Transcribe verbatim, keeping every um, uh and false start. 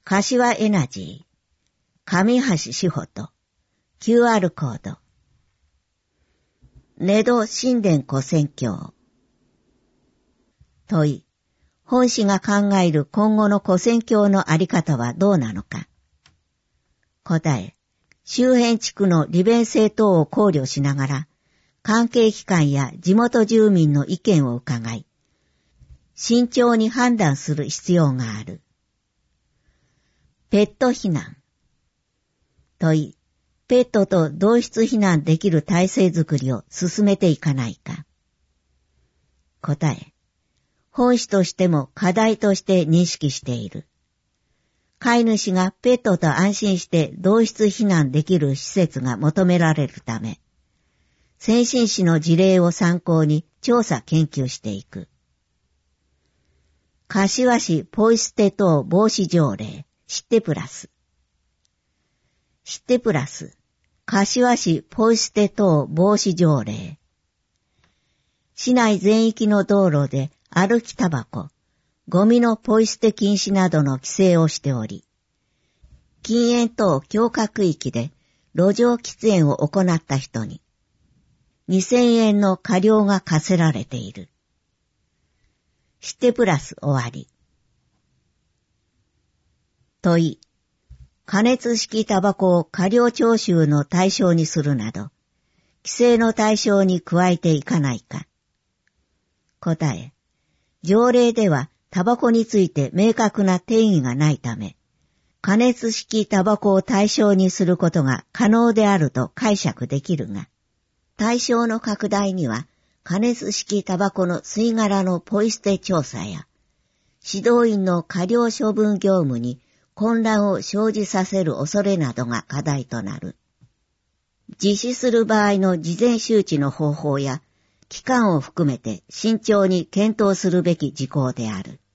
柏エナジー、上橋志保と キューアール コード。根戸神殿古戦況。問い、本誌が考える今後の古戦況のあり方はどうなのか。答え、周辺地区の利便性等を考慮しながら、関係機関や地元住民の意見を伺い、慎重に判断する必要がある。ペット避難。問い、ペットと同室避難できる体制づくりを進めていかないか。答え、本誌としても課題として認識している。飼い主がペットと安心して同室避難できる施設が求められるため、先進市の事例を参考に調査研究していく。柏市ポイ捨て等防止条例、知ってプラス。知ってプラス、柏市ポイ捨て等防止条例。市内全域の道路で歩きタバコ、ゴミのポイ捨て禁止などの規制をしており、禁煙等強化区域で路上喫煙を行った人に、にせんえんの過料が課せられている。知ってプラス終わり。問い、加熱式タバコを過料徴収の対象にするなど、規制の対象に加えていかないか。答え、条例ではタバコについて明確な定義がないため、加熱式タバコを対象にすることが可能であると解釈できるが、対象の拡大には加熱式タバコの吸い殻のポイ捨て調査や、指導員の過料処分業務に混乱を生じさせる恐れなどが課題となる。実施する場合の事前周知の方法や期間を含めて慎重に検討するべき事項である。